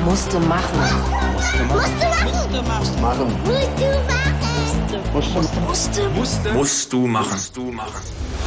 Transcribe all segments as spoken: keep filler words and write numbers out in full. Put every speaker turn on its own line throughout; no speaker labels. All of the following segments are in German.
Musste machen.
Musste machen.
Musste machen.
Musste machen.
Musste.
Musste.
Musst du machen. Musst du machen.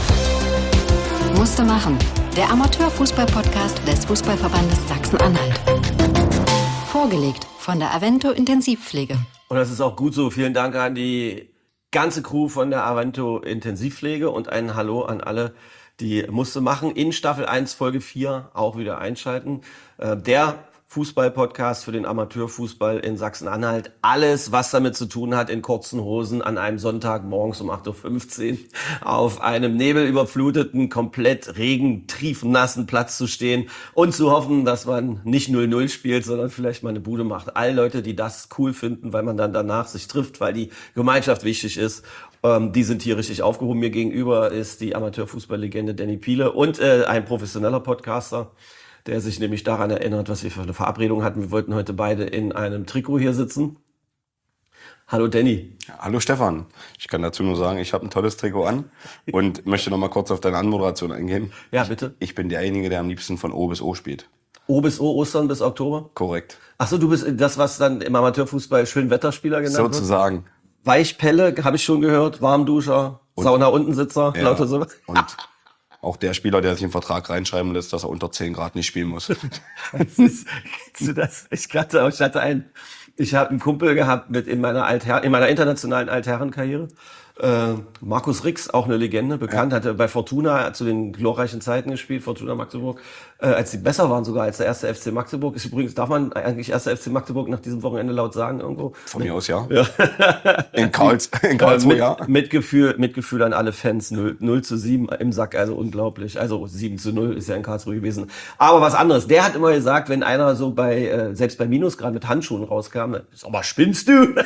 Musste machen. Der Amateurfußball-Podcast des Fußballverbandes Sachsen-Anhalt. Vorgelegt von der Avento Intensivpflege.
Und das ist auch gut so. Vielen Dank an die ganze Crew von der Avento Intensivpflege und ein Hallo an alle, die Musste machen in Staffel eins, Folge vier auch wieder einschalten. Der Fußball-Podcast für den Amateurfußball in Sachsen-Anhalt. Alles, was damit zu tun hat, in kurzen Hosen an einem Sonntag morgens um acht Uhr fünfzehn auf einem nebelüberfluteten, komplett regentriefnassen Platz zu stehen und zu hoffen, dass man nicht null null spielt, sondern vielleicht mal eine Bude macht. All Leute, die das cool finden, weil man dann danach sich trifft, weil die Gemeinschaft wichtig ist, ähm, die sind hier richtig aufgehoben. Mir gegenüber ist die Amateurfußballlegende Danny Piele und äh, ein professioneller Podcaster, der sich nämlich daran erinnert, was wir für eine Verabredung hatten. Wir wollten heute beide in einem Trikot hier sitzen. Hallo Danny.
Ja, hallo Stefan. Ich kann dazu nur sagen, ich habe ein tolles Trikot an und möchte noch mal kurz auf deine Anmoderation eingehen.
Ja, bitte.
Ich bin derjenige, der am liebsten von O bis O spielt.
O bis O, Ostern bis Oktober?
Korrekt.
Ach so, du bist das, was dann im Amateurfußball Schönwetterspieler genannt wird?
Sozusagen.
Weichpelle, habe ich schon gehört, Warmduscher,
Und-
Sauna-Untensitzer,
Ja,
lauter sowas.
Und auch der Spieler, der sich im Vertrag reinschreiben lässt, dass er unter zehn Grad nicht spielen muss.
Das ist, kennst du das? Ich hatte, ich hatte einen, ich habe einen Kumpel gehabt mit in meiner Alther in meiner internationalen Altherrenkarriere. Äh, Markus Rix, auch eine Legende, bekannt, ja. Hatte bei Fortuna zu den glorreichen Zeiten gespielt, Fortuna Magdeburg, äh, als sie besser waren sogar als der erste F C Magdeburg. Ist übrigens, darf man eigentlich erster F C Magdeburg nach diesem Wochenende laut sagen irgendwo?
Von mir aus, ja. ja. In, Karls, in Karlsruhe,
mit,
ja.
Mitgefühl, Mitgefühl an alle Fans, null zu sieben im Sack, also unglaublich. Also sieben zu null ist ja in Karlsruhe gewesen. Aber was anderes, der hat immer gesagt, wenn einer so bei, äh, selbst bei Minusgrad mit Handschuhen rauskam, sag mal, spinnst du?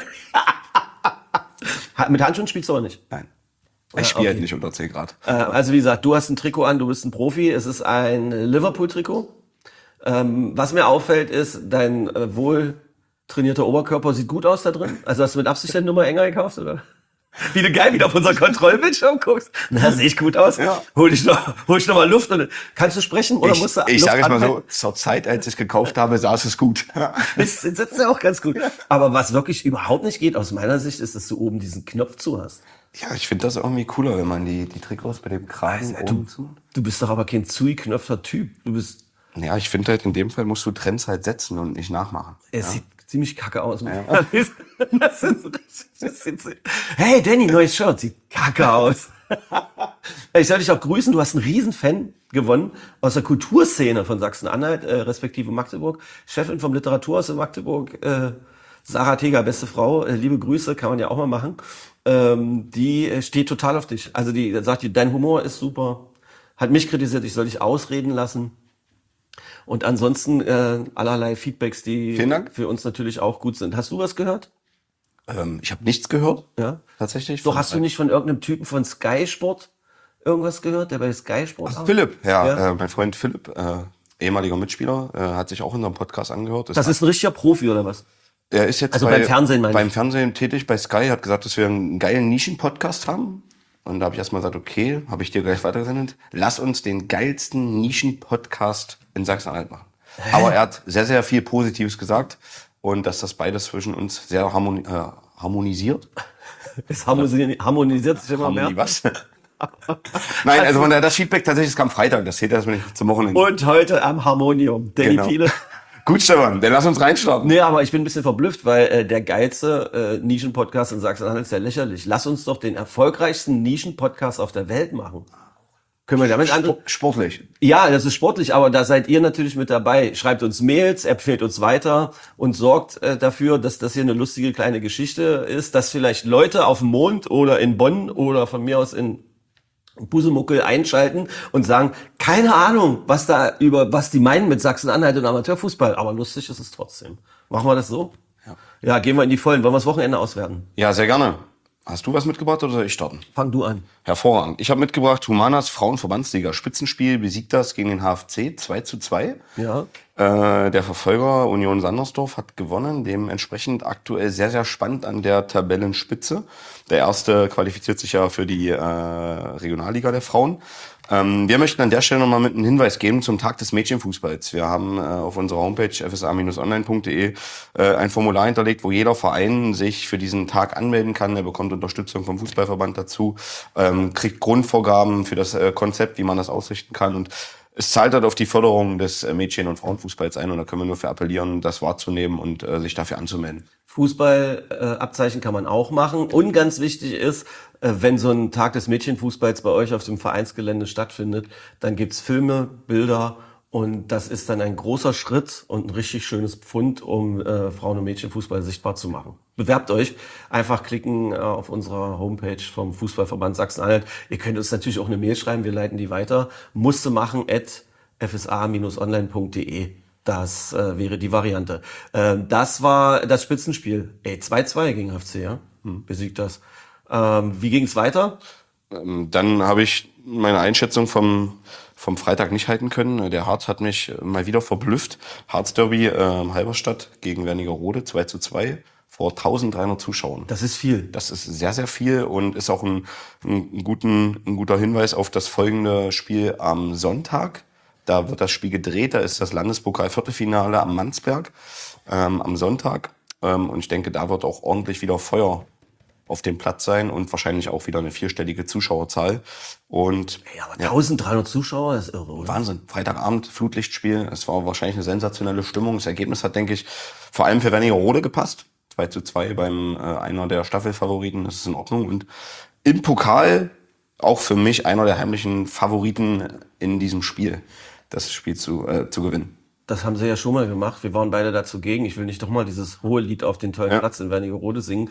Mit Handschuhen spielst du auch nicht?
Nein. Ich
Ja,
spiele
okay.
halt nicht unter zehn Grad.
Äh, also wie gesagt, du hast ein Trikot an, du bist ein Profi. Es ist ein Liverpool-Trikot. Ähm, was mir auffällt, ist, dein äh, wohl trainierter Oberkörper sieht gut aus da drin. Also hast du mit Absicht deine Nummer enger gekauft, oder? Wie du geil wieder auf unser Kontrollbildschirm guckst. Na, sehe ich gut aus.
Ja.
Hol dich noch, hol dich noch mal Luft. Und, kannst du sprechen oder
Ich,
musst du
ich
Luft
sage es mal so,
anhalten?
zur Zeit, als ich es gekauft habe, saß es gut.
Das sitzt ja auch ganz gut. Aber was wirklich überhaupt nicht geht, aus meiner Sicht, ist, dass du oben diesen Knopf zu hast.
Ja, ich finde das irgendwie cooler, wenn man die, die Trikots bei dem Kragen
Also,
oben
du,
zu.
du bist doch aber kein zugeknöpfter Typ. Du bist,
Ja, ich finde halt, in dem Fall musst du Trends halt setzen und nicht nachmachen.
es
ja?
sieht ziemlich kacke aus. Das ist so richtig, das sieht so, hey Danny, neues Shirt, sieht kacke aus. Ich soll dich auch grüßen, du hast einen riesen Fan gewonnen aus der Kulturszene von Sachsen-Anhalt, äh, respektive Magdeburg. Chefin vom Literaturhaus in Magdeburg, äh, Sarah Teger, beste Frau, äh, liebe Grüße, kann man ja auch mal machen. Ähm, die äh, steht total auf dich. Also die sagt, die, dein Humor ist super, hat mich kritisiert, ich soll dich ausreden lassen. Und ansonsten äh, allerlei Feedbacks, die
Vielen Dank.
für uns natürlich auch gut sind. Hast du was gehört?
Ähm, ich habe nichts gehört.
Ja.
Tatsächlich.
So,
Von-
hast du nicht von irgendeinem Typen von Sky Sport irgendwas gehört, der bei Sky Sport
Ach,
arbeitet?
Philipp, ja,
Ja.
Äh, mein Freund Philipp, äh, ehemaliger Mitspieler, äh, hat sich auch in unserem Podcast angehört.
Das ist ein richtiger Profi, oder was?
er ist jetzt
also
bei,
beim Fernsehen, meine ich.
beim Fernsehen tätig, bei Sky, hat gesagt, dass wir einen geilen Nischen-Podcast haben. Und da habe ich erstmal gesagt, okay, habe ich dir gleich weitergesendet, lass uns den geilsten Nischen-Podcast in Sachsen-Anhalt machen. Hä? Aber er hat sehr, sehr viel Positives gesagt und dass das beides zwischen uns sehr harmoni äh, harmonisiert.
Es harmonisiert, harmonisiert sich immer mehr.
Harmonie was? Nein, also von daher, das Feedback tatsächlich, es kam Freitag, das zählt erstmal nicht zum Wochenende.
Und heute am Harmonium. Danny
Genau.
Piele.
Gut, Stefan, dann lass uns reinstarten.
Nee, aber ich bin ein bisschen verblüfft, weil äh, der geilste äh, Nischen-Podcast in Sachsen-Anhalt ist ja lächerlich. Lass uns doch den erfolgreichsten Nischen-Podcast auf der Welt machen. Können wir damit an?
Sportlich.
Ja, das ist sportlich, aber da seid ihr natürlich mit dabei. Schreibt uns Mails, empfehlt uns weiter und sorgt äh, dafür, dass das hier eine lustige kleine Geschichte ist, dass vielleicht Leute auf dem Mond oder in Bonn oder von mir aus in Busemuckel einschalten und sagen, keine Ahnung, was da über was die meinen mit Sachsen-Anhalt und Amateurfußball, aber lustig ist es trotzdem. Machen wir das so?
Ja.
Ja, gehen wir in die Vollen. Wollen wir das Wochenende auswerten?
Ja, sehr gerne. Hast du was mitgebracht oder soll ich starten?
Fang du an.
Hervorragend. Ich habe mitgebracht Humanas Frauenverbandsliga Spitzenspiel besiegt das gegen den H F C zwei zu zwei.
Ja.
Äh, der Verfolger Union Sandersdorf hat gewonnen. Dementsprechend aktuell sehr, sehr spannend an der Tabellenspitze. Der erste qualifiziert sich ja für die äh, Regionalliga der Frauen. Ähm, wir möchten an der Stelle nochmal mit einem Hinweis geben zum Tag des Mädchenfußballs. Wir haben äh, auf unserer Homepage f s a Bindestrich online punkt d e äh, ein Formular hinterlegt, wo jeder Verein sich für diesen Tag anmelden kann. Er bekommt Unterstützung vom Fußballverband dazu, ähm, kriegt Grundvorgaben für das äh, Konzept, wie man das ausrichten kann, und es zahlt halt auf die Förderung des äh, Mädchen- und Frauenfußballs ein, und da können wir nur für appellieren, das wahrzunehmen und äh, sich dafür anzumelden.
Fußballabzeichen äh, kann man auch machen. Und ganz wichtig ist, äh, wenn so ein Tag des Mädchenfußballs bei euch auf dem Vereinsgelände stattfindet, dann gibt's Filme, Bilder, und das ist dann ein großer Schritt und ein richtig schönes Pfund, um äh, Frauen- und Mädchenfußball sichtbar zu machen. Bewerbt euch, einfach klicken äh, auf unserer Homepage vom Fußballverband Sachsen-Anhalt. Ihr könnt uns natürlich auch eine Mail schreiben, wir leiten die weiter. Musste machen at f s a Bindestrich online punkt d e. Das äh, wäre die Variante. Ähm, das war das Spitzenspiel. Ey, zwei zwei gegen H F C, ja? Hm, besiegt das. Ähm, wie ging's weiter?
Ähm, dann habe ich meine Einschätzung vom vom Freitag nicht halten können. Der Harz hat mich mal wieder verblüfft. Harz-Derby äh, Halberstadt gegen Wernigerode, zwei zu zwei vor dreizehnhundert Zuschauern.
Das ist viel.
Das ist sehr, sehr viel und ist auch ein, ein, guten, ein guter Hinweis auf das folgende Spiel am Sonntag. Da wird das Spiel gedreht, da ist das Landespokal-Viertelfinale am Mansberg ähm, am Sonntag. Ähm, und ich denke, da wird auch ordentlich wieder Feuer auf dem Platz sein und wahrscheinlich auch wieder eine vierstellige Zuschauerzahl. Und
ja, aber dreizehnhundert Zuschauer ist irre, oder?
Wahnsinn. Freitagabend, Flutlichtspiel. Es war wahrscheinlich eine sensationelle Stimmung. Das Ergebnis hat, denke ich, vor allem für Wernigerode gepasst. zwei zu zwei beim äh, einer der Staffelfavoriten. Das ist in Ordnung. Und im Pokal auch für mich einer der heimlichen Favoriten in diesem Spiel, das Spiel zu, äh, zu gewinnen.
Das haben sie ja schon mal gemacht. Wir waren beide dazu gegen. Ich will nicht doch mal dieses hohe Lied auf den tollen
ja.
Platz in Wernigerode singen,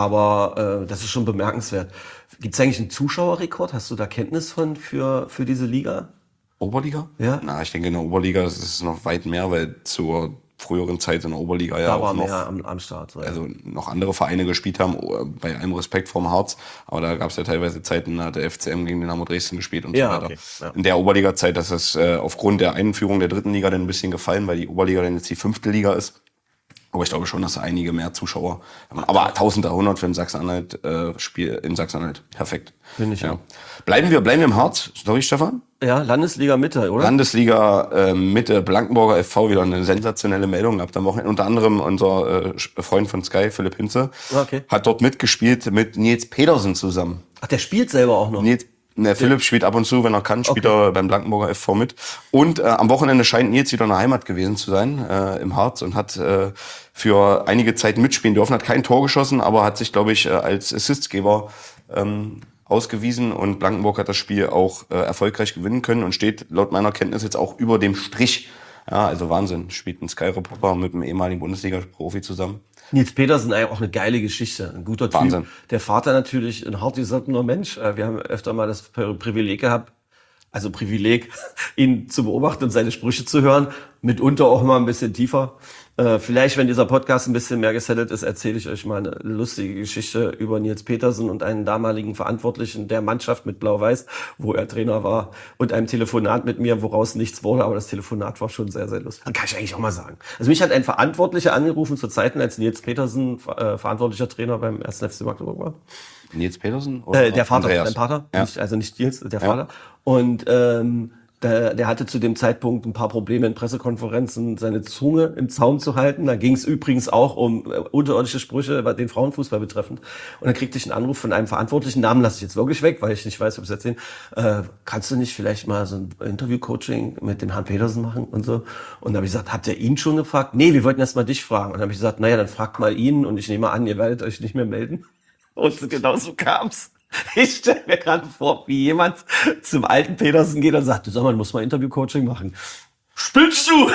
aber äh, das ist schon bemerkenswert. Gibt es eigentlich einen Zuschauerrekord? Hast du da Kenntnis von für für diese Liga?
Oberliga?
Ja.
Na, ich denke in der Oberliga ist es noch weit mehr, weil zur früheren Zeit in der Oberliga ja
da
auch
war
noch
mehr am, am Start. So, ja.
Also noch andere Vereine gespielt haben, bei allem Respekt vorm Harz, aber da gab es ja teilweise Zeiten, da hat der F C M gegen Dynamo Dresden gespielt und
ja,
so weiter.
Okay, ja.
In der Oberliga-Zeit, das ist äh, aufgrund der Einführung der dritten Liga dann ein bisschen gefallen, weil die Oberliga dann jetzt die fünfte Liga ist. Aber ich glaube schon, dass einige mehr Zuschauer haben. Aber dreizehnhundert für ein Sachsen-Anhalt äh, Spiel in Sachsen-Anhalt, perfekt.
Finde ich
ja.
ja.
Bleiben wir, bleiben wir im Harz. Sorry, Stefan.
Ja, Landesliga Mitte, oder?
Landesliga äh, Mitte, Blankenburger F V, wieder eine sensationelle Meldung gehabt am Wochenende. Unter anderem unser äh, Freund von Sky, Philipp Hinze,
okay.
hat dort mitgespielt mit Nils Pedersen zusammen.
Ach, der spielt selber auch noch?
Nils, ne, Philipp spielt ab und zu, wenn er kann, spielt okay. er beim Blankenburger F V mit. Und äh, am Wochenende scheint Nils wieder in der Heimat gewesen zu sein, äh, im Harz, und hat äh, für einige Zeit mitspielen dürfen, hat kein Tor geschossen, aber hat sich, glaube ich, äh, als Assistgeber ähm, ausgewiesen, und Blankenburg hat das Spiel auch äh, erfolgreich gewinnen können und steht laut meiner Kenntnis jetzt auch über dem Strich. Ja, also Wahnsinn. Spielt ein Sky-Reporter mit einem ehemaligen Bundesliga-Profi zusammen.
Nils Pedersen, auch eine geile Geschichte. Ein guter Typ.
Wahnsinn.
Der Vater natürlich ein hartgesottener Mensch. Wir haben öfter mal das Privileg gehabt, also Privileg, ihn zu beobachten und seine Sprüche zu hören. Mitunter auch mal ein bisschen tiefer. Äh, vielleicht, wenn dieser Podcast ein bisschen mehr gesettelt ist, erzähle ich euch mal eine lustige Geschichte über Nils Pedersen und einen damaligen Verantwortlichen der Mannschaft mit Blau-Weiß, wo er Trainer war, und einem Telefonat mit mir, woraus nichts wurde, aber das Telefonat war schon sehr, sehr lustig. Kann ich eigentlich auch mal sagen. Also mich hat ein Verantwortlicher angerufen zu Zeiten, als Nils Pedersen äh, verantwortlicher Trainer beim ersten F C Magdeburg war.
Nils Pedersen? Oder
äh, der Vater,
Andreas?
dein Vater,
ja.
nicht, also nicht Nils, der
ja.
Vater. Und ähm, Der, der hatte zu dem Zeitpunkt ein paar Probleme in Pressekonferenzen, seine Zunge im Zaum zu halten. Da ging es übrigens auch um äh, unterirdische Sprüche, den Frauenfußball betreffend. Und dann kriegte ich einen Anruf von einem Verantwortlichen, Namen lasse ich jetzt wirklich weg, weil ich nicht weiß, ob es erzählen. Äh, kannst du nicht vielleicht mal so ein Interview-Coaching mit dem Herrn Pedersen machen und so? Und dann habe ich gesagt, habt ihr ihn schon gefragt? Nee, wir wollten erst mal dich fragen. Und dann habe ich gesagt, naja, dann fragt mal ihn, und ich nehme an, ihr werdet euch nicht mehr melden. Und genau so kam's. Ich stelle mir gerade vor, wie jemand zum alten Pedersen geht und sagt, du sag mal, du musst mal Interview-Coaching machen. Spinnst du?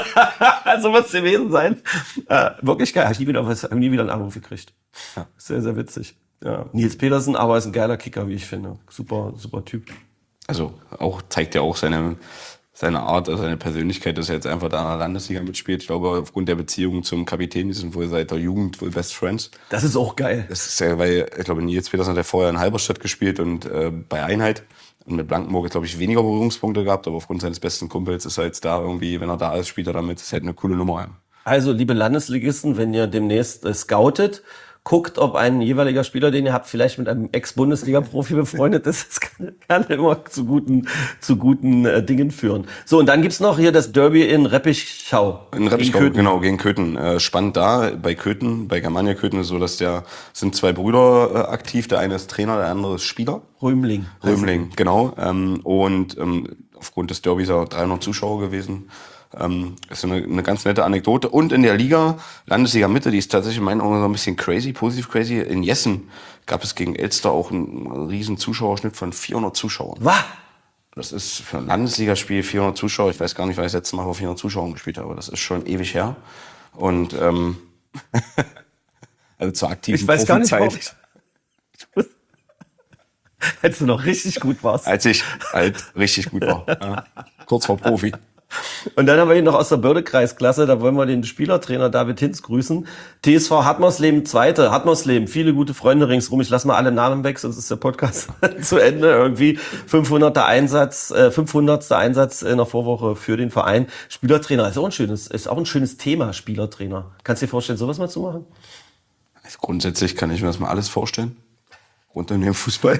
So wird's gewesen sein. Äh, wirklich geil. Habe ich nie wieder, hab nie wieder einen Anruf gekriegt. Ja, sehr, sehr witzig. Ja. Nils Pedersen, aber ist ein geiler Kicker, wie ich finde. Super, super Typ.
Also auch zeigt ja auch seine seine Art, also seine Persönlichkeit, dass er jetzt einfach da in der Landesliga mitspielt. Ich glaube, aufgrund der Beziehung zum Kapitän, die sind wohl seit der Jugend wohl Best Friends.
Das ist auch geil.
Das ist ja, weil, ich glaube, Nils Pedersen hat ja vorher in Halberstadt gespielt und äh, bei Einheit. Und mit Blankenburg hat, glaube ich, weniger Berührungspunkte gehabt, aber aufgrund seines besten Kumpels ist er jetzt da irgendwie, wenn er da ist, spielt er damit. Das ist halt eine coole Nummer.
Also, liebe Landesligisten, wenn ihr demnächst äh, scoutet, guckt, ob ein jeweiliger Spieler, den ihr habt, vielleicht mit einem Ex-Bundesliga-Profi befreundet ist. Das kann, kann immer zu guten, zu guten äh, Dingen führen. So, und dann gibt's noch hier das Derby in Reppichau.
In Reppichau, genau, gegen Köthen. Äh, spannend da, bei Köthen, bei Germania Köthen ist so, dass der, sind zwei Brüder äh, aktiv. Der eine ist Trainer, der andere ist Spieler.
Römling.
Römling, genau. Ähm, und ähm, aufgrund des Derbys auch dreihundert Zuschauer gewesen. Ähm, ist eine, eine ganz nette Anekdote. Und in der Liga, Landesliga Mitte, die ist tatsächlich in meinen Augen so ein bisschen crazy, positiv crazy. In Jessen gab es gegen Elster auch einen riesen Zuschauerschnitt von vierhundert Zuschauern.
Was?
Das ist für ein Landesligaspiel vierhundert Zuschauer. Ich weiß gar nicht, weil ich das letzte Mal vor vierhundert Zuschauern gespielt habe, aber das ist schon ewig her. Und ähm, also zur aktiven
Ich weiß gar nicht,
Profizeit.
warum ich, als du noch richtig gut warst.
Als ich halt richtig gut war. Ja. Kurz vor Profi.
Und dann haben wir hier noch aus der Bördekreisklasse, da wollen wir den Spielertrainer David Hinz grüßen. T S V Hartmausleben Zweite, Hartmausleben, viele gute Freunde ringsrum. Ich lasse mal alle Namen weg, sonst ist der Podcast zu Ende. Irgendwie fünfhunderter Einsatz, äh, fünfhundertster Einsatz in der Vorwoche für den Verein. Spielertrainer ist auch ein schönes, ist auch ein schönes Thema, Spielertrainer. Kannst du dir vorstellen, sowas mal zu machen?
Also grundsätzlich kann ich mir das mal alles vorstellen. Rund um den Fußball.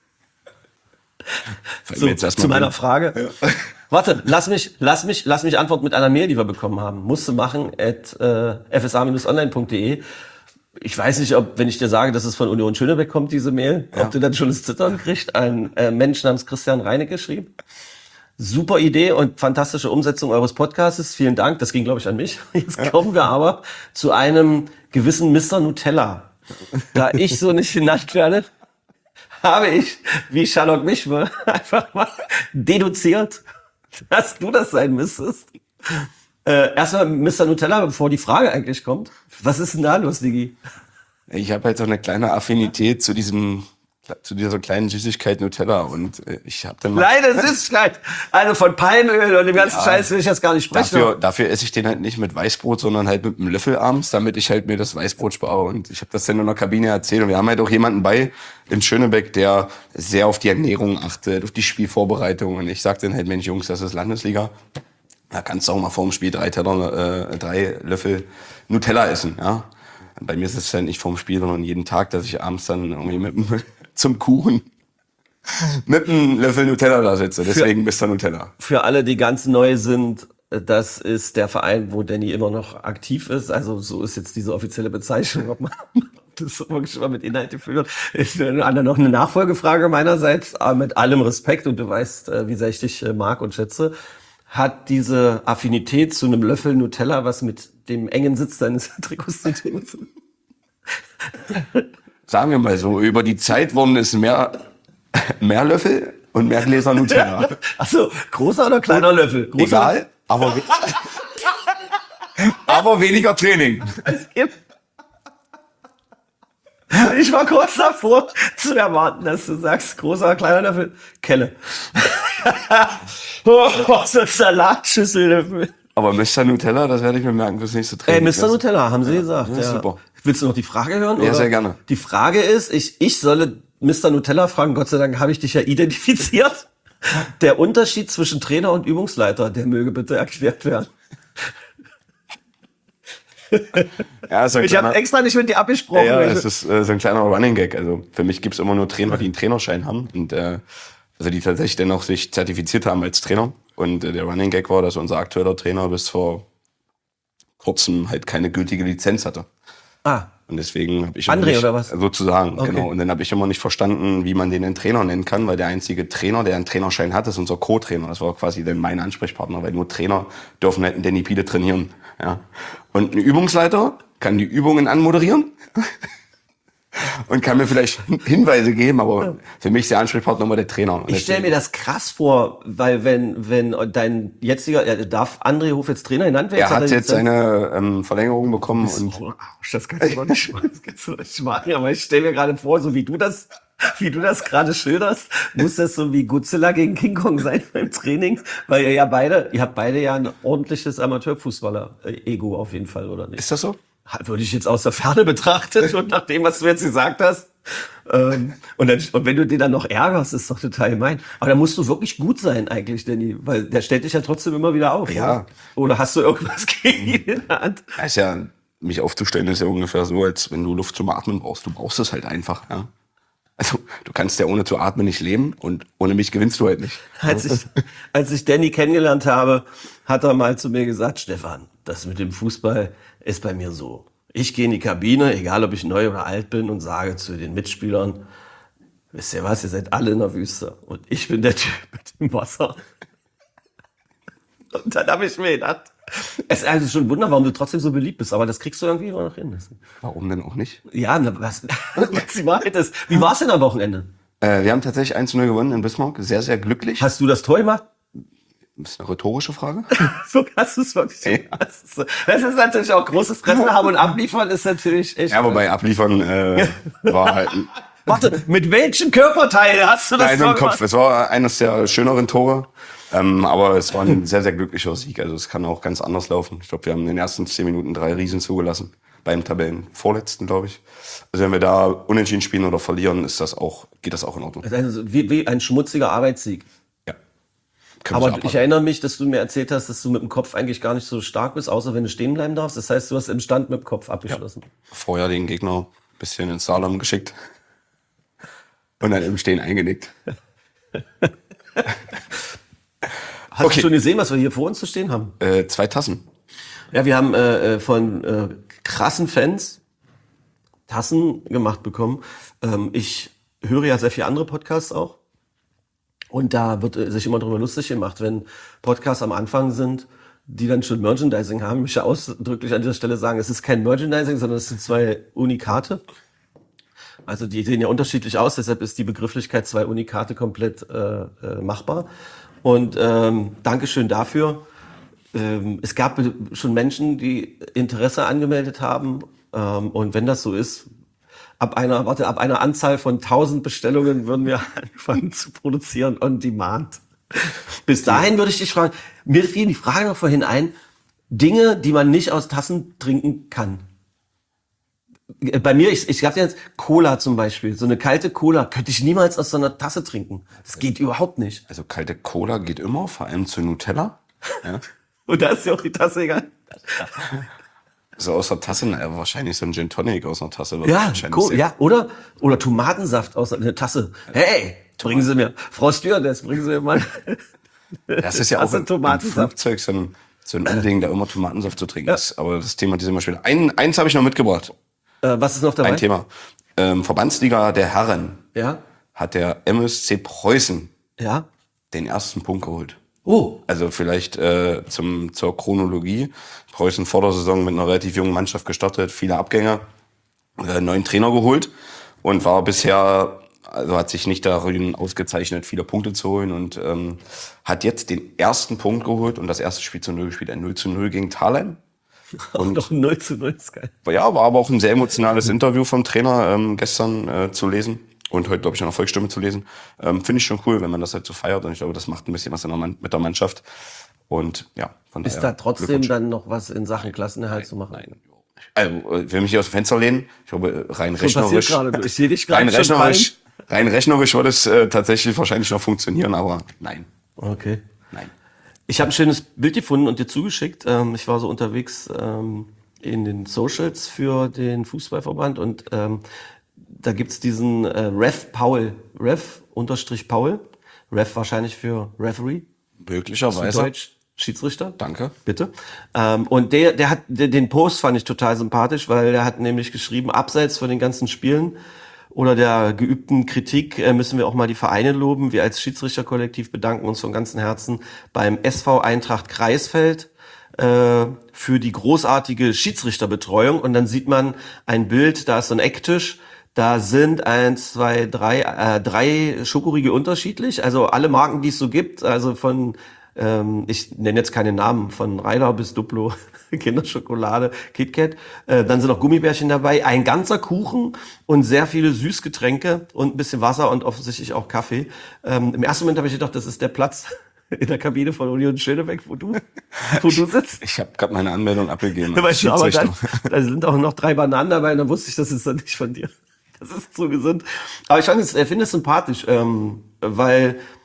So, zu meiner Frage. Ja. Warte, lass mich, lass mich, lass mich antworten mit einer Mail, die wir bekommen haben. Musst du machen at äh, f s a dash online punkt d e. Ich weiß nicht, ob, wenn ich dir sage, dass es von Union Schönebeck kommt, diese Mail, ja. ob du dann schon das Zittern kriegst. Ein äh, Mensch namens Christian Reinecke schrieb. Super Idee und fantastische Umsetzung eures Podcasts. Vielen Dank. Das ging, glaube ich, an mich. Jetzt kommen wir aber zu einem gewissen Mister Nutella. Da ich so nicht genannt werde, habe ich, wie Charlotte Mischwe, einfach mal deduziert, dass du das sein müsstest. Äh, erstmal Mister Nutella, bevor die Frage eigentlich kommt. Was ist denn da los, Digi?
Ich habe halt so eine kleine Affinität zu diesem, zu dieser kleinen Süßigkeit Nutella und äh, ich habe dann mal...
Kleine Süßigkeit! Also von Palmöl und dem ganzen ja, Scheiß will ich jetzt gar nicht sprechen.
Dafür, dafür esse ich den halt nicht mit Weißbrot, sondern halt mit einem Löffel abends, damit ich halt mir das Weißbrot spare. Und ich habe das dann in der Kabine erzählt. Und wir haben halt auch jemanden bei in Schönebeck, der sehr auf die Ernährung achtet, auf die Spielvorbereitung. Und ich sag dann halt, Mensch, Jungs, das ist Landesliga. Da kannst du auch mal vor dem Spiel drei Teller, äh, drei Löffel Nutella essen, ja. Bei mir ist es halt nicht vorm Spiel, sondern jeden Tag, dass ich abends dann irgendwie mit zum Kuchen mit einem Löffel Nutella da sitze. Deswegen Mister Nutella.
Für alle, die ganz neu sind, das ist der Verein, wo Danny immer noch aktiv ist. Also so ist jetzt diese offizielle Bezeichnung, ob man das wirklich schon mal mit Inhalt gefüllt hat. Ich habe noch eine Nachfolgefrage meinerseits, aber mit allem Respekt, und du weißt, wie sehr ich dich mag und schätze. Hat diese Affinität zu einem Löffel Nutella was mit dem engen Sitz deines Trikots zu tun?
Sagen wir mal so, über die Zeit wurden es mehr, mehr Löffel und mehr Gläser Nutella.
Achso, großer oder kleiner Löffel? Großer?
Egal, aber, we- aber weniger Training.
Es gibt Ich war kurz davor zu erwarten, dass du sagst, großer oder kleiner Löffel? Kelle. Oh, so ein Salatschüssellöffel.
Aber Mister Nutella, das werde ich mir merken fürs nächste Training.
Ey, Mister Das, Nutella, haben sie ja, gesagt. Ja,
super.
Willst du noch die Frage hören?
Ja,
oder?
Sehr gerne.
Die Frage ist, ich, ich solle Mister Nutella fragen, Gott sei Dank habe ich dich ja identifiziert. Der Unterschied zwischen Trainer und Übungsleiter, der möge bitte erklärt werden.
Ja, so
ich habe extra nicht mit dir abgesprochen.
Ja, ja, es ist äh, so ein kleiner Running Gag. Also für mich gibt's immer nur Trainer, die einen Trainerschein haben und äh, also die tatsächlich dann auch sich zertifiziert haben als Trainer. Und äh, der Running Gag war, dass unser aktueller Trainer bis vor kurzem halt keine gültige Lizenz hatte.
Ah.
Und deswegen habe ich
André
nicht,
oder was?
Sozusagen,
okay.
Genau. Und dann habe ich immer nicht verstanden, wie man den einen Trainer nennen kann, weil der einzige Trainer, der einen Trainerschein hat, ist unser Co-Trainer. Das war quasi dann mein Ansprechpartner, weil nur Trainer dürfen halt in Danny Pide trainieren. Ja. Und ein Übungsleiter kann die Übungen anmoderieren und kann mir vielleicht Hinweise geben, aber für mich ist der Ansprechpartner immer der Trainer.
Ich stelle mir das krass vor, weil wenn wenn dein jetziger, ja, darf André Hof jetzt Trainer genannt werden?
Er hat jetzt seine ähm, Verlängerung bekommen.
Das,
und
oh, das kannst du doch nicht machen, das kannst du doch nicht machen. Aber ich stelle mir gerade vor, so wie du das wie du das gerade schilderst, muss das so wie Godzilla gegen King Kong sein beim Training, weil ihr ja beide, ihr habt beide ja ein ordentliches Amateurfußballer-Ego auf jeden Fall, oder nicht?
Ist das so?
Würde ich jetzt aus der Ferne betrachtet und nach dem, was du jetzt gesagt hast. Ähm, und, dann, und wenn du den dann noch ärgerst, ist doch total gemein. Aber da musst du wirklich gut sein eigentlich, Danny, weil der stellt dich ja trotzdem immer wieder auf.
Ja.
Oder, oder hast du irgendwas gegen ihn in der Hand?
Er ist ja mich aufzustellen ist ja ungefähr so, als wenn du Luft zum Atmen brauchst. Du brauchst es halt einfach, ja. Also du kannst ja ohne zu atmen nicht leben und ohne mich gewinnst du halt nicht.
Als ich, als ich Danny kennengelernt habe, hat er mal zu mir gesagt, Stefan, das mit dem Fußball ist bei mir so. Ich gehe in die Kabine, egal ob ich neu oder alt bin, und sage zu den Mitspielern, wisst ihr was, ihr seid alle in der Wüste und ich bin der Typ mit dem Wasser. Und dann habe ich mir gedacht, es ist also schon ein Wunder, warum du trotzdem so beliebt bist, aber das kriegst du irgendwie immer noch hin.
Warum denn auch nicht?
Ja, na, was, was die Wahrheit ist. Wie war es denn am Wochenende?
Äh, wir haben tatsächlich eins zu null gewonnen in Bismarck. Sehr, sehr glücklich.
Hast du das Tor gemacht?
Das ist eine rhetorische Frage.
So kannst du es wirklich.
Ja.
Das ist, das ist natürlich auch großes Fressen haben und abliefern ist natürlich echt.
Ja, wobei abliefern äh, war halt...
Warte, mit welchem Körperteil hast du das
Nein,
Tor
im Kopf.
gemacht?
Es war eines der schöneren Tore. Ähm, aber es war ein sehr, sehr glücklicher Sieg. Also es kann auch ganz anders laufen. Ich glaube, wir haben in den ersten zehn Minuten drei Riesen zugelassen. Beim Tabellenvorletzten, glaube ich. Also wenn wir da unentschieden spielen oder verlieren, ist das auch, geht das auch in Ordnung.
Also wie, wie ein schmutziger Arbeitssieg.
Ja. Können wir
Aber
so
ich
abhaken.
erinnere mich, dass du mir erzählt hast, dass du mit dem Kopf eigentlich gar nicht so stark bist, außer wenn du stehen bleiben darfst. Das heißt, du hast im Stand mit dem Kopf abgeschlossen.
Vorher den Gegner ein bisschen ins Slalom geschickt. Und dann im Stehen eingenickt.
Hast
Okay.
du schon gesehen, was wir hier vor uns zu stehen haben?
Äh, zwei Tassen.
Ja, wir haben äh, von äh, krassen Fans Tassen gemacht bekommen. Ähm, ich höre ja sehr viele andere Podcasts auch. Und da wird äh, sich immer drüber lustig gemacht, wenn Podcasts am Anfang sind, die dann schon Merchandising haben. Ich möchte ausdrücklich an dieser Stelle sagen, es ist kein Merchandising, sondern es sind zwei Unikate. Also die sehen ja unterschiedlich aus, deshalb ist die Begrifflichkeit zwei Unikate komplett äh, äh, machbar. Und ähm, Dankeschön dafür. Ähm, es gab schon Menschen, die Interesse angemeldet haben. Ähm, und wenn das so ist, ab einer, warte, ab einer Anzahl von tausend Bestellungen würden wir anfangen zu produzieren on demand. Bis dahin würde ich dich fragen, mir fiel die Frage noch vorhin ein, Dinge, die man nicht aus Tassen trinken kann. Bei mir, ich, ich habe jetzt Cola zum Beispiel, so eine kalte Cola könnte ich niemals aus so einer Tasse trinken. Das geht überhaupt nicht.
Also kalte Cola geht immer, vor allem zu Nutella. Ja.
Und da ist ja auch die Tasse egal.
So aus der Tasse, naja, wahrscheinlich so ein Gin Tonic aus einer Tasse. wird
Ja,
wahrscheinlich
cool,
sehr-
ja, oder? Oder Tomatensaft aus einer Tasse. Hey, bringen Sie mir, Frau Stewardess, bringen Sie mir mal.
Das ist ja auch
Tasse
im, im
Tomatensaft.
Flugzeug so ein, so ein Unding, da immer Tomatensaft zu trinken ist. Aber das Thema dieses Mal später. Ein, eins habe ich noch mitgebracht.
Äh, was ist noch dabei?
Ein Thema. Ähm, Verbandsliga der Herren
Ja,
hat der M S C Preußen
ja.
den ersten Punkt geholt.
Oh,
Also vielleicht äh, zum, zur Chronologie. Preußen vor der Saison mit einer relativ jungen Mannschaft gestartet, viele Abgänger, äh, neuen Trainer geholt und war bisher, also hat sich nicht darin ausgezeichnet, viele Punkte zu holen und ähm, hat jetzt den ersten Punkt geholt und das erste Spiel zu null gespielt, ein null zu null gegen Thalheim.
und noch ein null zu null ist geil.
Ja, war aber auch ein sehr emotionales Interview vom Trainer ähm, gestern äh, zu lesen und heute, glaube ich, eine Erfolgsstimme zu lesen. Ähm, Finde ich schon cool, wenn man das halt so feiert und ich glaube, das macht ein bisschen was in der Mann- mit der Mannschaft. Und ja, von
Ist
daher
da trotzdem
Glückwunsch.
dann noch was in Sachen Klassenerhalt zu machen?
Nein. Also, äh, ich will mich hier aus dem Fenster lehnen. Ich glaube, rein
Schon passiert
rechnerisch,
gerade. Ich sehe dich gerade
rein
schon
rechnerisch, rein rechnerisch würde es äh, tatsächlich wahrscheinlich noch funktionieren, aber nein,
Okay.
nein.
Ich habe ein schönes Bild gefunden und dir zugeschickt. Ähm, ich war so unterwegs ähm, in den Socials für den Fußballverband und ähm, da gibt's diesen äh, Ref Paul, Ref unterstrich Paul, Ref wahrscheinlich für Referee, zu
Möglicherweise.
Deutsch Schiedsrichter.
Danke.
Bitte. Ähm, und der, der hat der, den Post fand ich total sympathisch, weil der hat nämlich geschrieben, abseits von den ganzen Spielen oder der geübten Kritik äh, müssen wir auch mal die Vereine loben. Wir als Schiedsrichterkollektiv bedanken uns von ganzem Herzen beim S V Eintracht Kreisfeld äh, für die großartige Schiedsrichterbetreuung. Und dann sieht man ein Bild, da ist so ein Ecktisch. Da sind eins, zwei, drei, äh, drei Schokoriegel unterschiedlich. Also alle Marken, die es so gibt. Also von, ähm, ich nenne jetzt keine Namen, von Reider bis Duplo, Kinderschokolade, KitKat. Äh, dann sind noch Gummibärchen dabei, ein ganzer Kuchen und sehr viele Süßgetränke und ein bisschen Wasser und offensichtlich auch Kaffee. Ähm, im ersten Moment habe ich gedacht, das ist der Platz in der Kabine von Union Schönebeck, wo du, wo du sitzt.
Ich habe gerade meine Anmeldung abgegeben.
Weißt du, aber dann,
Schiedsrichter.
da sind auch noch drei Bananen dabei und dann wusste ich, das ist dann nicht von dir. Das ist zu gesund. Aber ich fand es, ich finde es sympathisch, ähm, weil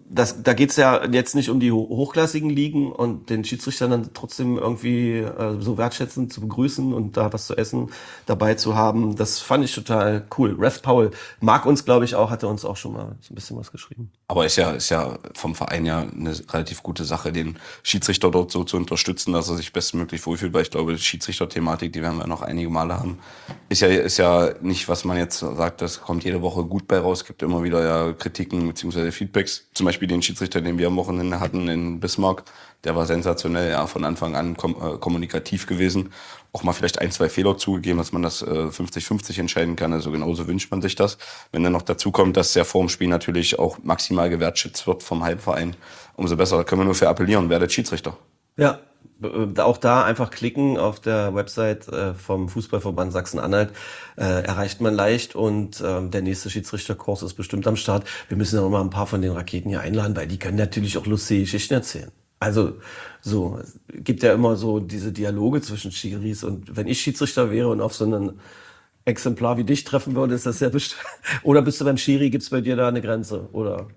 das, da geht's ja jetzt nicht um die ho- hochklassigen Ligen und den Schiedsrichter dann trotzdem irgendwie äh, so wertschätzend zu begrüßen und da was zu essen dabei zu haben. Das fand ich total cool. Ref Paul mag uns, glaube ich, auch, hat er uns auch schon mal so ein bisschen was geschrieben.
Aber ist ja, ist ja vom Verein ja eine relativ gute Sache, den Schiedsrichter dort so zu unterstützen, dass er sich bestmöglich wohlfühlt, weil ich glaube, die Schiedsrichter-Thematik, die werden wir noch einige Male haben, ist ja, ist ja nicht, was man jetzt sagt, das kommt jede Woche gut bei raus, gibt immer wieder ja Kritiken bzw. Feedbacks, zum Beispiel den Schiedsrichter, den wir am Wochenende hatten in Bismarck, der war sensationell, ja, von Anfang an kom- äh, kommunikativ gewesen, auch mal vielleicht ein, zwei Fehler zugegeben, dass man das äh, fünfzig fünfzig entscheiden kann, also genauso wünscht man sich das. Wenn dann noch dazu kommt, dass der vor dem Spiel natürlich auch maximal gewertschätzt wird vom Heimverein, umso besser, da können wir nur für appellieren, werdet Schiedsrichter.
Ja, äh, auch da einfach klicken auf der Website äh, vom Fußballverband Sachsen-Anhalt, äh, erreicht man leicht und äh, der nächste Schiedsrichterkurs ist bestimmt am Start. Wir müssen ja noch mal ein paar von den Raketen hier einladen, weil die können natürlich auch lustige Geschichten erzählen. Also so, es gibt ja immer so diese Dialoge zwischen Schiris und wenn ich Schiedsrichter wäre und auf so einen Exemplar wie dich treffen würde, ist das ja bestimmt. Oder bist du beim Schiri, gibt's bei dir da eine Grenze? Oder?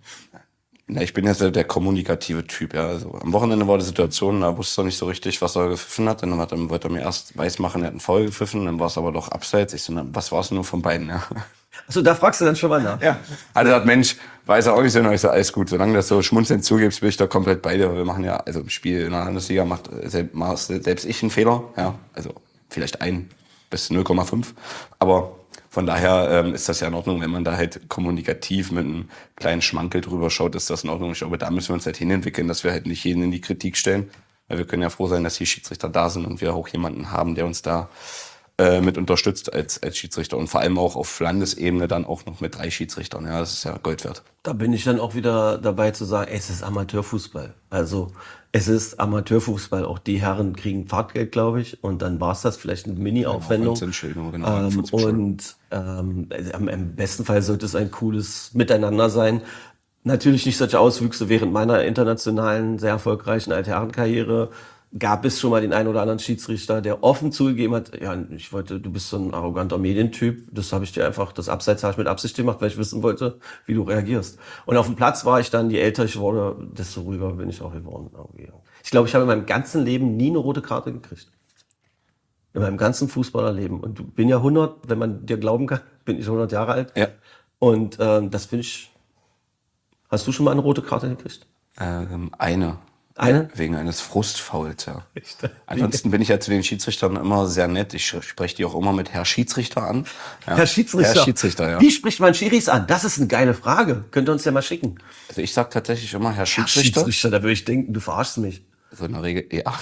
Na, ich bin ja so der kommunikative Typ, ja. Also am Wochenende war die Situation, da wusste er nicht so richtig, was er gepfiffen hat. Dann hat er, wollte er mir erst weismachen, er hat einen Foul gepfiffen, dann war es aber doch abseits. Ich so, na, was war es nur von beiden, ja.
Achso, da fragst du dann schon mal nach.
Ja. Also er sagt, Mensch, weiß er auch nicht so, und ich so, alles gut. Solange du das so schmunzelnd zugibst, bin ich da komplett bei dir. Wir machen ja, also im Spiel in der Landesliga macht selbst, macht selbst ich einen Fehler, ja. Also vielleicht ein bis null Komma fünf. Aber von daher ähm, ist das ja in Ordnung, wenn man da halt kommunikativ mit einem kleinen Schmankel drüber schaut, ist das in Ordnung. Ich glaube, da müssen wir uns halt hinentwickeln, dass wir halt nicht jeden in die Kritik stellen. Weil wir können ja froh sein, dass die Schiedsrichter da sind und wir auch jemanden haben, der uns da äh, mit unterstützt als, als Schiedsrichter. Und vor allem auch auf Landesebene dann auch noch mit drei Schiedsrichtern. Ja, das ist ja Gold wert.
Da bin ich dann auch wieder dabei zu sagen, es ist Amateurfußball. Also es ist Amateurfußball. Auch die Herren kriegen Fahrtgeld, glaube ich. Und dann war es das, vielleicht eine Mini-Aufwendung.
Genau,
ähm, und ähm, im, im besten Fall sollte es ein cooles Miteinander sein. Natürlich nicht solche Auswüchse. Während meiner internationalen, sehr erfolgreichen Altherrenkarriere gab es schon mal den einen oder anderen Schiedsrichter, der offen zugegeben hat, ja, ich wollte, du bist so ein arroganter Medientyp, das habe ich dir einfach, das Abseits habe ich mit Absicht gemacht, weil ich wissen wollte, wie du reagierst. Und auf dem Platz war ich dann, je älter ich wurde, desto ruhiger bin ich auch geworden. Ich glaube, ich habe in meinem ganzen Leben nie eine rote Karte gekriegt. In meinem ganzen Fußballerleben. Und du bin ja hundert, wenn man dir glauben kann, bin ich hundert Jahre alt.
Ja.
Und ähm, das finde ich, hast du schon mal eine rote Karte gekriegt?
Ähm, eine.
Eine?
Wegen eines Frustfouls, ja. Ansonsten bin ich ja zu den Schiedsrichtern immer sehr nett. Ich spreche die auch immer mit Herr Schiedsrichter an. Ja.
Herr Schiedsrichter?
Herr Schiedsrichter, ja.
Wie spricht man Schiris an? Das ist eine geile Frage. Könnt ihr uns ja mal schicken.
Also ich sag tatsächlich immer Herr
Herr
Schiedsrichter.
Schiedsrichter, da würde ich denken, du verarschst mich.
So in der Regel, ja.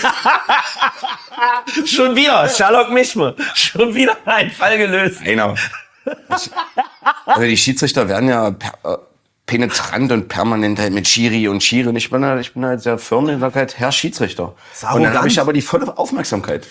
Schon wieder, Sherlock Mischme. Schon wieder ein Fall gelöst.
Einer. Also die Schiedsrichter werden ja per, äh, penetrant und permanent halt mit Schiri und Schiri. Und ich bin halt, ich bin halt sehr firm und sag halt Herr Schiedsrichter. Und dann habe ich aber die volle Aufmerksamkeit.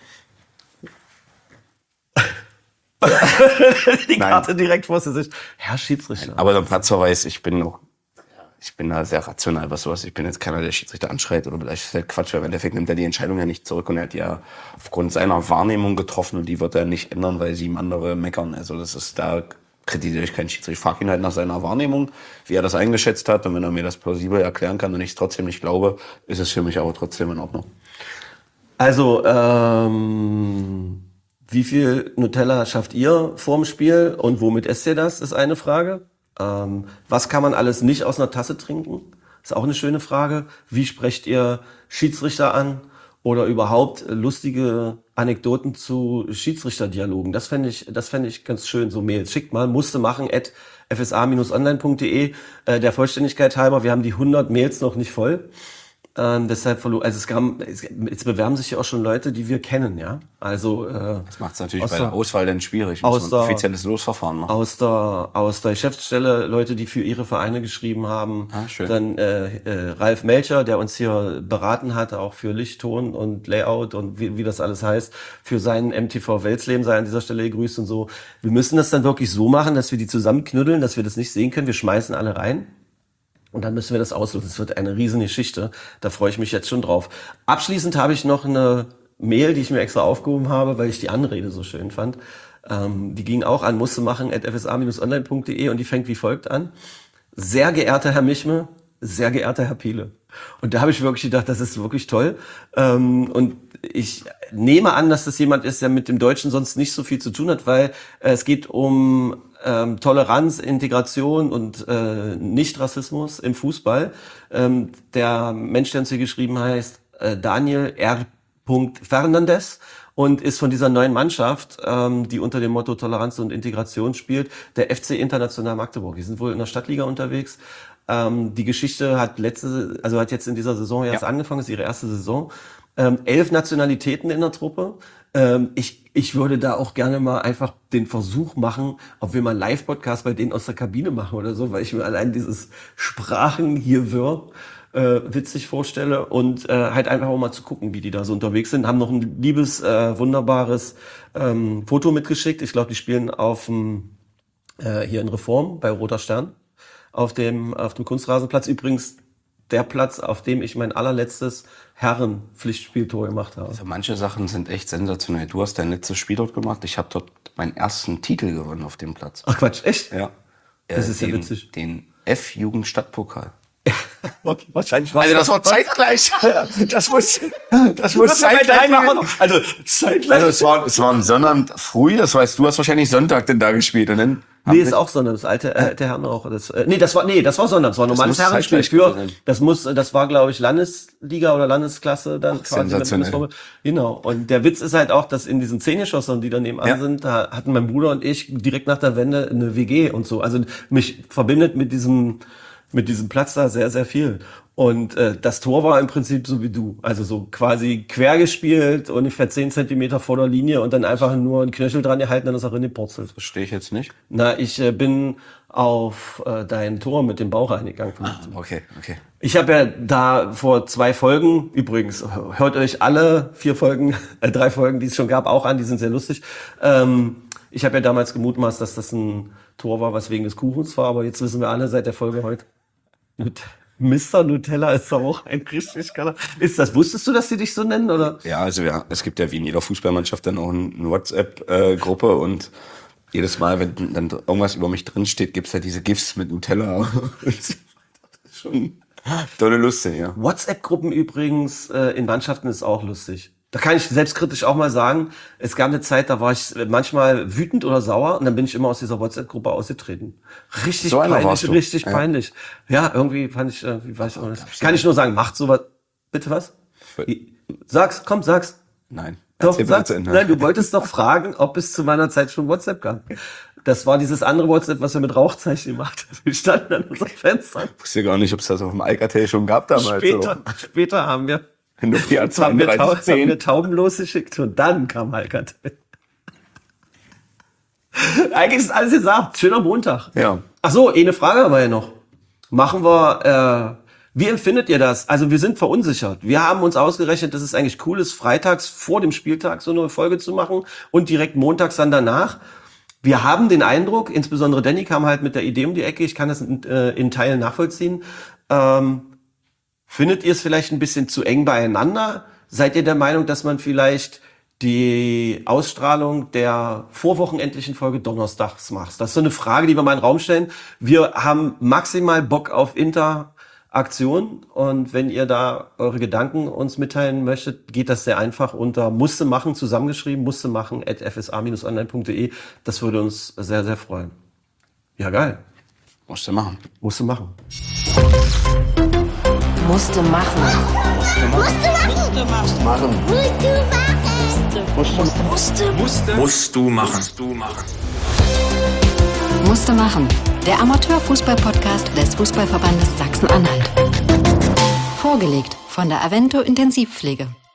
Die Karte direkt vor sich. Herr Schiedsrichter.
Aber der Platzverweis, ich bin noch, ich bin da sehr rational, was sowas. Ich bin jetzt keiner, der Schiedsrichter anschreit oder vielleicht ist halt Quatsch, weil im Endeffekt nimmt er die Entscheidung ja nicht zurück und er hat ja aufgrund seiner Wahrnehmung getroffen und die wird er nicht ändern, weil sieben andere meckern. Also das ist, da kritisiere ich keinen Schiedsrichter. Ich frage ihn halt nach seiner Wahrnehmung, wie er das eingeschätzt hat und wenn er mir das plausibel erklären kann und ich es trotzdem nicht glaube, ist es für mich aber trotzdem in Ordnung.
Also, ähm, wie viel Nutella schafft ihr vorm Spiel und womit esst ihr das, ist eine Frage. Ähm, was kann man alles nicht aus einer Tasse trinken? Ist auch eine schöne Frage. Wie sprecht ihr Schiedsrichter an? Oder überhaupt lustige Anekdoten zu Schiedsrichterdialogen. Das fände ich, das fände ich ganz schön, so Mails. Schickt mal, musste machen, at f s a Bindestrich online punkt d e. Äh, der Vollständigkeit halber, wir haben die hundert Mails noch nicht voll. Ähm, deshalb verlo- also es kam, es, jetzt bewerben sich ja auch schon Leute, die wir kennen, ja. Also äh,
Das macht es natürlich
aus
bei
der-
der Auswahl dann schwierig.
aus
Muss man ein
der-
offizielles Losverfahren machen.
aus der aus der Geschäftsstelle Leute, die für ihre Vereine geschrieben haben.
Ah, schön.
Dann äh, äh, Ralf Melcher, der uns hier beraten hat, auch für Licht, Ton und Layout und wie, wie das alles heißt, für seinen M T V Welsleben sei an dieser Stelle gegrüßt und so. Wir müssen das dann wirklich so machen, dass wir die zusammenknüddeln, dass wir das nicht sehen können. Wir schmeißen alle rein. Und dann müssen wir das auslösen. Es wird eine riesen Geschichte. Da freue ich mich jetzt schon drauf. Abschließend habe ich noch eine Mail, die ich mir extra aufgehoben habe, weil ich die Anrede so schön fand. Ähm, die ging auch an musste machen at f s a Bindestrich online punkt d e und die fängt wie folgt an. sehr geehrter Herr Michme, sehr geehrter Herr Piele. Und da habe ich wirklich gedacht, das ist wirklich toll. Ähm, und ich nehme an, dass das jemand ist, der mit dem Deutschen sonst nicht so viel zu tun hat, weil äh, es geht um ähm, Toleranz, Integration und äh, Nicht-Rassismus im Fußball. Ähm, der Mensch, der uns hier geschrieben heißt, äh, Daniel R. Fernandes und ist von dieser neuen Mannschaft, ähm, die unter dem Motto Toleranz und Integration spielt, der F C International Magdeburg. Die sind wohl in der Stadtliga unterwegs. Ähm, die Geschichte hat letzte, also hat jetzt in dieser Saison erst ja. angefangen, ist ihre erste Saison. Ähm, elf Nationalitäten in der Truppe. Ähm, ich, ich würde da auch gerne mal einfach den Versuch machen, ob wir mal einen Live-Podcast bei denen aus der Kabine machen oder so, weil ich mir allein dieses Sprachen hier wirr äh, witzig vorstelle und äh, halt einfach auch mal zu gucken, wie die da so unterwegs sind. Haben noch ein liebes, äh, wunderbares ähm, Foto mitgeschickt. Ich glaube, die spielen auf dem äh, hier in Reform bei Roter Stern. Auf dem, auf dem Kunstrasenplatz. Übrigens der Platz, auf dem ich mein allerletztes Herren-Pflichtspieltor gemacht habe.
Also manche Sachen sind echt sensationell. Du hast dein letztes Spiel dort gemacht. Ich habe dort meinen ersten Titel gewonnen auf dem Platz.
Ach Quatsch, echt?
Ja.
Das
äh,
ist
den,
ja witzig.
Den F-Jugend-Stadtpokal.
Okay, wahrscheinlich
Also das war zeitgleich. Das muss, das muss zeitgleich machen.
Also zeitgleich.
Also es war, es war ein Sonntag früh. Das heißt, du hast wahrscheinlich Sonntag denn da gespielt und dann.
Nee, ist auch Sonntag, das alte äh, der Herren auch. Das, äh, nee, das war nee, das war Sonntag, das war ein normales Herrenspiel für. Das muss, das war glaube ich Landesliga oder Landesklasse dann.
Ach, sensationell.
Genau. Und der Witz ist halt auch, dass in diesen Zehn-Geschossern, die daneben an
ja.
sind, da hatten mein Bruder und ich direkt nach der Wende eine W G und so. Also mich verbindet mit diesem mit diesem Platz da sehr sehr viel. Und äh, das Tor war im Prinzip so wie du. Also so quasi quer gespielt, ungefähr zehn Zentimeter vor der Linie und dann einfach nur einen Knöchel dran gehalten, dann ist er in die Porzel.
Verstehe ich jetzt nicht.
Na, ich äh, bin auf äh, dein Tor mit dem Bauch reingegangen.
Ah, okay, okay.
Ich habe ja da vor zwei Folgen, übrigens, hört euch alle vier Folgen, äh, drei Folgen, die es schon gab, auch an, die sind sehr lustig. Ähm, ich habe ja damals gemutmaßt, dass das ein Tor war, was wegen des Kuchens war, aber jetzt wissen wir alle seit der Folge heute. Mit Mister Nutella ist auch ein richtig geiler. Ist das, wusstest du, dass die dich so nennen, oder?
Ja, also ja, es gibt ja wie in jeder Fußballmannschaft dann auch eine WhatsApp-Gruppe und jedes Mal, wenn dann irgendwas über mich drinsteht, gibt's ja diese GIFs mit Nutella. Schon tolle Lust, ja.
WhatsApp-Gruppen übrigens äh, in Mannschaften ist auch lustig. Da kann ich selbstkritisch auch mal sagen, es gab eine Zeit, da war ich manchmal wütend oder sauer und dann bin ich immer aus dieser WhatsApp-Gruppe ausgetreten. Richtig
so
peinlich, richtig ja. peinlich. Ja, irgendwie fand ich, irgendwie weiß ich auch nicht. Kann ich nur sagen, macht sowas. Bitte was? Sag's, komm, sag's.
Nein.
Doch, sag's. Nein, du wolltest doch fragen, ob es zu meiner Zeit schon WhatsApp gab. Das war dieses andere WhatsApp, was wir mit Rauchzeichen gemacht haben. Wir standen an unserem Fenster.
Ich wusste gar nicht, ob es das auf dem Alcatel schon gab damals.
Später, so. später haben wir
haben wir,
haben wir Tauben losgeschickt und dann kam Alcatel. Eigentlich ist alles gesagt. Schöner Montag.
Ja.
Ach so, eine Frage haben wir ja noch. Machen wir, äh, wie empfindet ihr das? Also wir sind verunsichert. Wir haben uns ausgerechnet, dass es eigentlich cool ist, freitags vor dem Spieltag so eine Folge zu machen und direkt montags dann danach. Wir haben den Eindruck, insbesondere Danny kam halt mit der Idee um die Ecke, ich kann das in, äh, in Teilen nachvollziehen. Ähm, findet ihr es vielleicht ein bisschen zu eng beieinander? Seid ihr der Meinung, dass man vielleicht die Ausstrahlung der vorwochenendlichen Folge donnerstags macht? Das ist so eine Frage, die wir mal in den Raum stellen. Wir haben maximal Bock auf Interaktion und wenn ihr da eure Gedanken uns mitteilen möchtet, geht das sehr einfach unter musste machen, zusammengeschrieben, musste machen at f s a bindestrich online punkt d e. Das würde uns sehr, sehr freuen. Ja, geil.
Musste machen.
Musste machen.
Musste machen.
Musste machen. Musste machen. Musste, musste,
Musst du machen. Musst du machen.
Musste machen. Der Amateurfußball-Podcast des Fußballverbandes Sachsen-Anhalt. Vorgelegt von der Avento Intensivpflege.